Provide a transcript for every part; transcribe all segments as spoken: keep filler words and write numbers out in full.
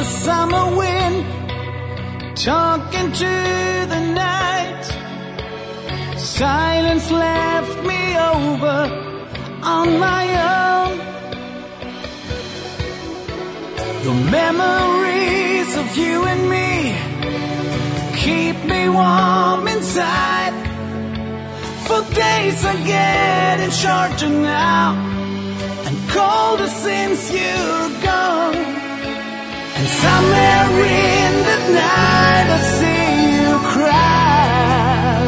summer wind, talking to the night. Silence left me over on my own. The memories of you and me keep me warm inside. For days are getting shorter now, and colder since you're gone. And somewhere in the night I see you cry.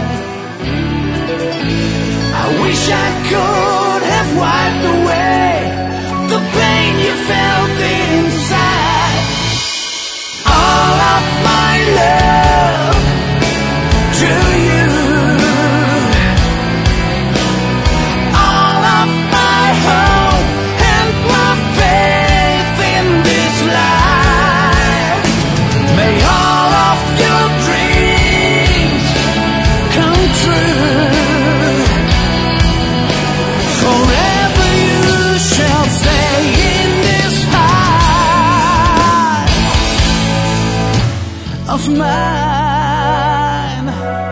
I wish I could have wiped away the pain you felt inside. All of my love to you, all of my hope and my faith in this life. May all of your dreams come true. Forever you shall stay in this heart of mine.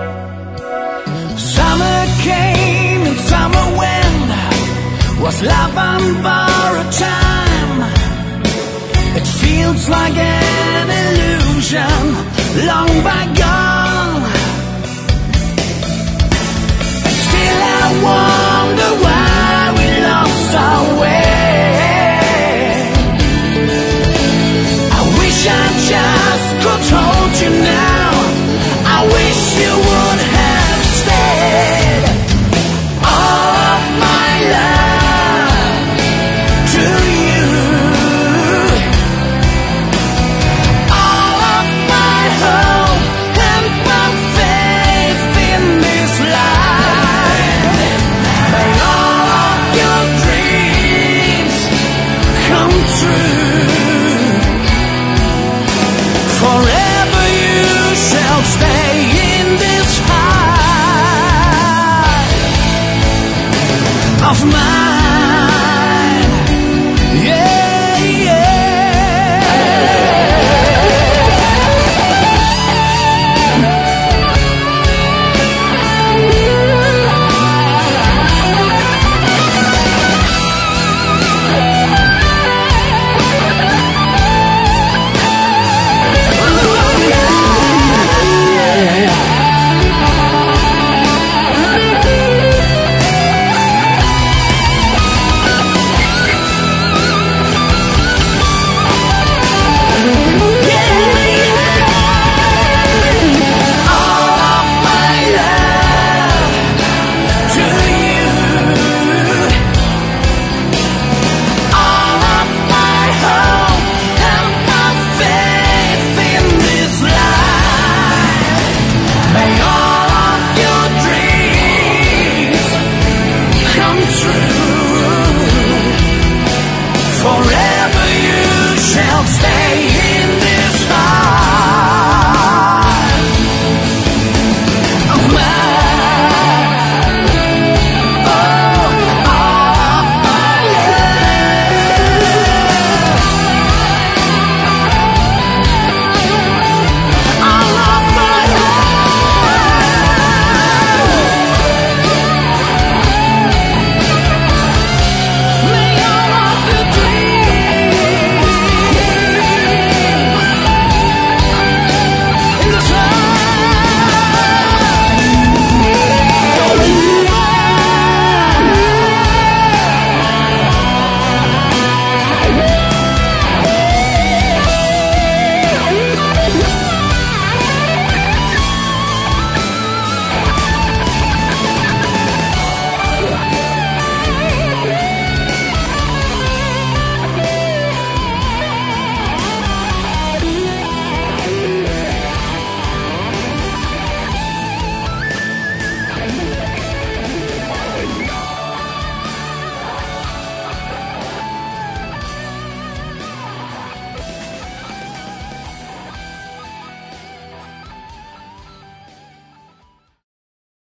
Summer came and summer went, was love on borrowed time. It feels like an illusion, long bygone. And still I wonder why we lost our way. I wish I just could hold you now. I wish you would have stayed. All of my love to you, all of my hope and my faith in this life. May all of your dreams come true. Forever you shall stay in this heart of mine.